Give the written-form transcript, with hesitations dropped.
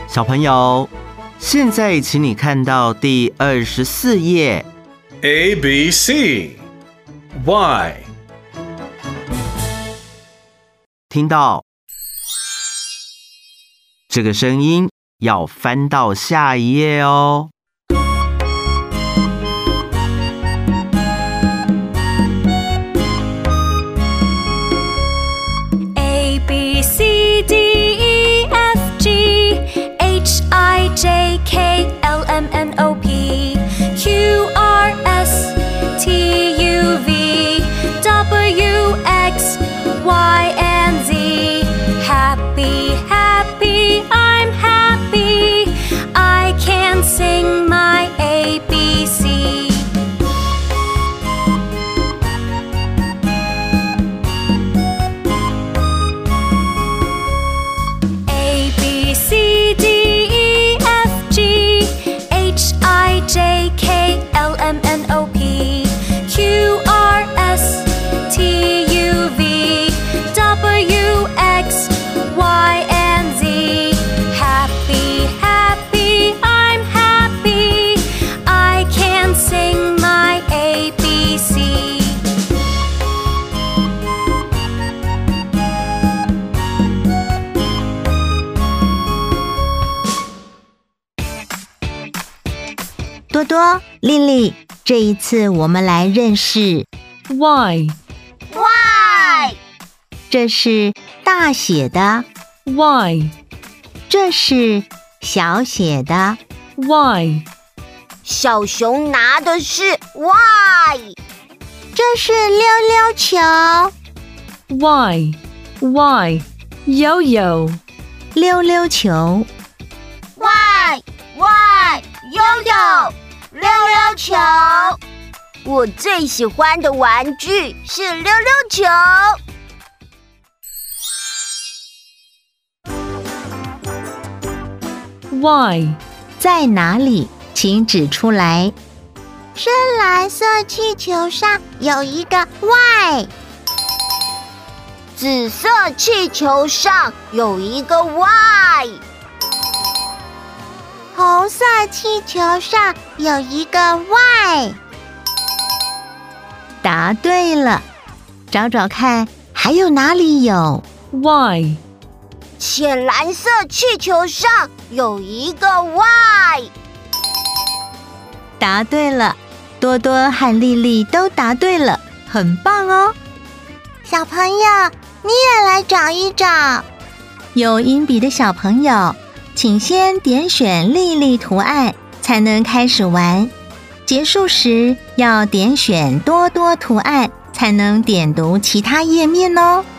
小朋友，现在请你看到第24页。 A, B, C. Y. 听到这个声音，要翻到下一页哦。 A, B, C, D, E, F, G, H, I, J, K, L, M, N, O, P, Q, R, S, T, U, V, W, X, Y, and Z. Happy, happy, I'm happy. I can sing my ABC. A, B, C, D, E, F, G, H, I, J, K, L, M, N, O, P, Q, R, S, T, U, V, W, X, Y, and Z. Happy, happy, I'm happy. I can sing my ABC. 多多、丽丽，这一次我们来认识 Y. 这是大写的， Y. 这是小写的， Y. 小熊拿的是 Y， 这是溜溜球， Y. Y. Yo-yo. 溜溜球， Y 悠悠溜溜球。我最喜欢的玩具是溜溜球。 Y. 在哪里？请指出来。深蓝色气球上有一个 Y， 紫色气球上有一个 Y， 红色气球上有一个 Y。 答对了，找找看还有哪里有 Y. 浅蓝色气球上有一个 Y。 答对了，多多和丽丽都答对了，很棒哦。小朋友，你也来找一找。有银笔的小朋友，请先点选丽丽图案，才能开始玩。结束时要点选多多图案，才能点读其他页面哦。